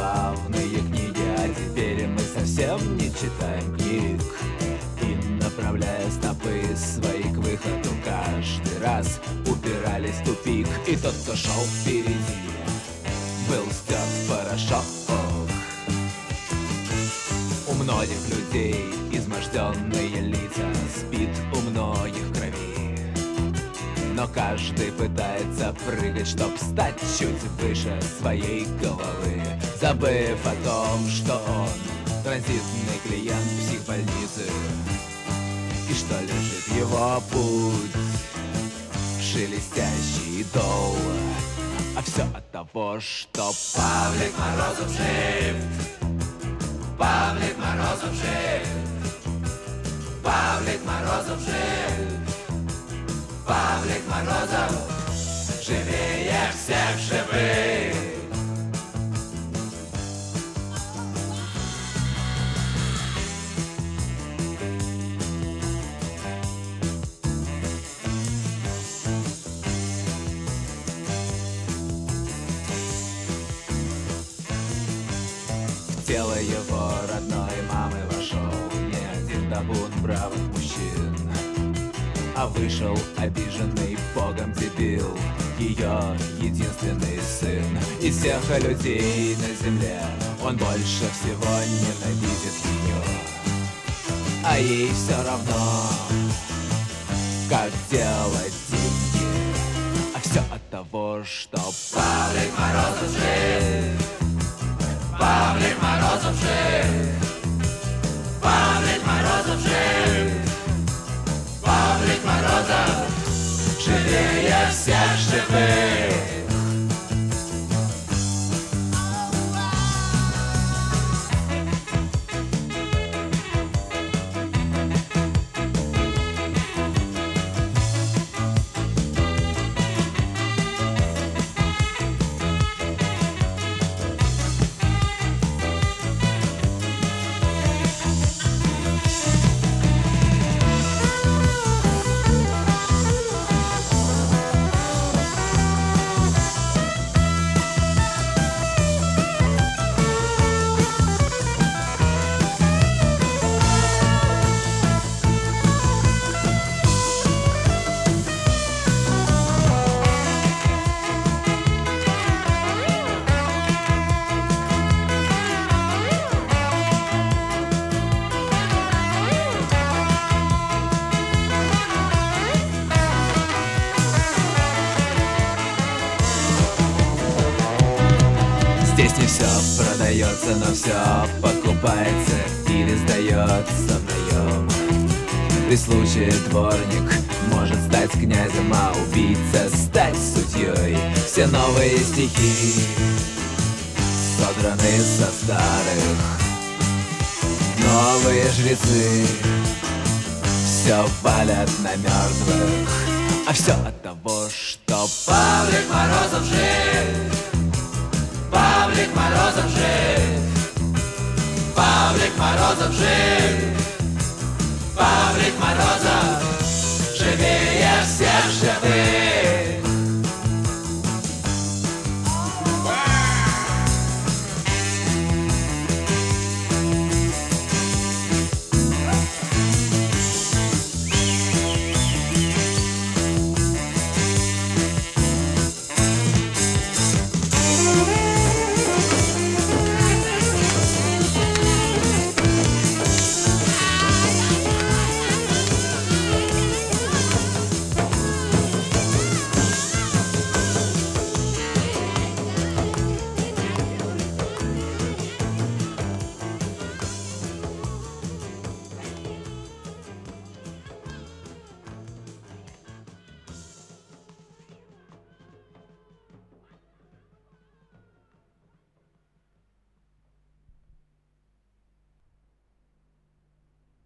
забавные книги, а теперь мы совсем не читаем книг. И, направляя стопы свои к выходу, каждый раз упирались в тупик. И тот, кто шел впереди, был стерт в порошок. У многих людей изможденные лица, спит у многих крови. Но каждый пытается прыгать, чтоб стать чуть выше своей головы, забыв о том, что он транзитный клиент психбольницы, и что лежит его путь шелестящий дол. А все от того, что Павлик Морозов жив. Павлик Морозов жив. Павлик Морозов жив. Павлик Морозов живее всех живых. В тело его родной мамы вошел не один табун бравых мужчин, а вышел обиженный богом дебил, ее единственный сын. Из всех людей на земле он больше всего ненавидит ее, а ей все равно, как делать деньги. А все от того, что Павлик Морозов жив. Павлик Морозов жив. Павлик Морозов жив. Павлик Морозов живее всех живых. Здесь не все продается, но все покупается или сдается в наем. При случае дворник может стать князем, а убийца стать судьей. Все новые стихи содраны со старых. Новые жрецы все валят на мертвых. А все от того, что Павлик Морозов жив. Павлик Морозов жив. Павлик Морозов жив.